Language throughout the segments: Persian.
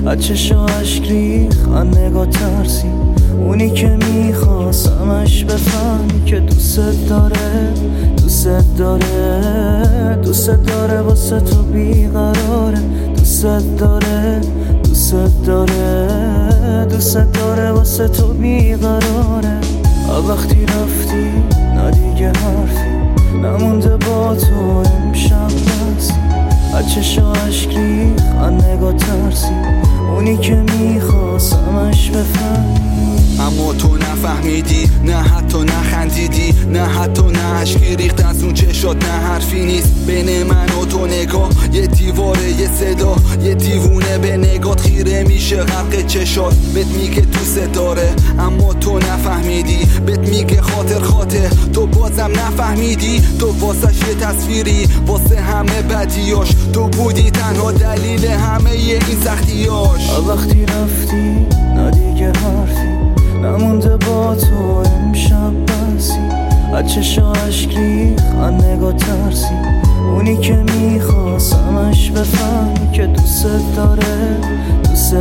از چشا عشق ریخ، از نگاه ترسی. اونی که میخواستمش بفهمی که دوست داره، دوست داره، دوست داره، واسه تو بیقراره. دوست داره، دوست داره، دوست داره، واسه تو بیقراره. وقتی رفتی نه دیگه حرفی نمونده با تو امشب بسی. از چشا عشق ریخ، از نگاه ترسی. اونی که میخواستمش بفهمی اما تو نفهمیدی، نه حتی نخندیدی، نه حتی نه عشقی ریخت از اون چشات، نه حرفی نیست بین من و تو. نگاه یه دیواره، یه صدا، یه دیوونه به نگات خیره میشه غرق چشات. بهت میگه دوست داره اما تو نفهمیدی، بهت میگه خاطر خاطر تو بازم نفهمیدی. تو واسش یه تصویری، واسه همه بدیاش تو بودی تنها دلیل همه این سختیاش. وقتی رفتی نه دیگه حرفی نمونده با تو امشب بسی. از چشا عشق ریخ، از نگاه ترسی. اونی که میخواستمش بفهمی که دوست داره، دوست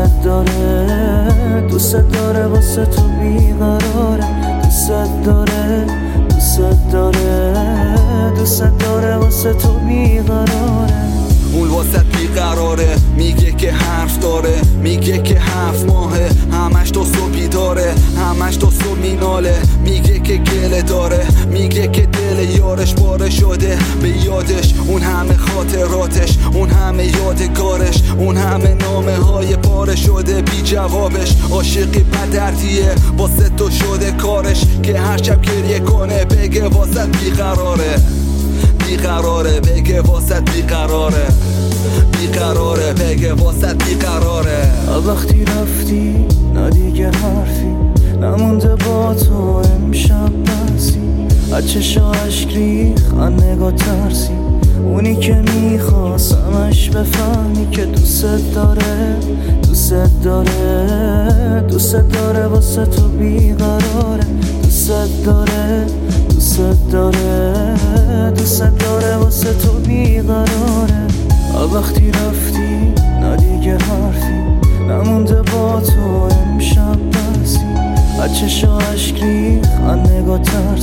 داره، دوست داره، واسه تو بیقراره. دوست داره، دوست داره، دوست داره، واسه تو بیقراره. اون واسه بیقراره، میگه که حرف داره، میگه که 7 ماهه همش تو صبحی داره، همش تو صبح میناله. میگه که گله داره، میگه که دل یارش باره شده به یادش. اون همه خاطراتش، اون همه یادگارش، اون همه نامه های پاره شده بی جوابش. عاشقی بدردیه واسه تو شده کارش که هر شب گریه کنه بگه واسه بیقراره، بیقراره، بگه واسه بیقراره، بیقراره، بگه واسه بیقراره. وقتی رفتی نه دیگه حرفی نمونده با تو امشب بسی. از چشا عشق ریخ، از نگاه ترسی. اونی که میخواستمش بفهمی که دوست داره، دوست داره، دوست داره، واسه تو بیقراره. دوست داره، دوست داره، دوست داره، واسه تو بیقراره. وقتی رفتی نه دیگه حرفی نمونده با تو امشب بسی. از چشا عشق ریخ، از نگاه ترسی.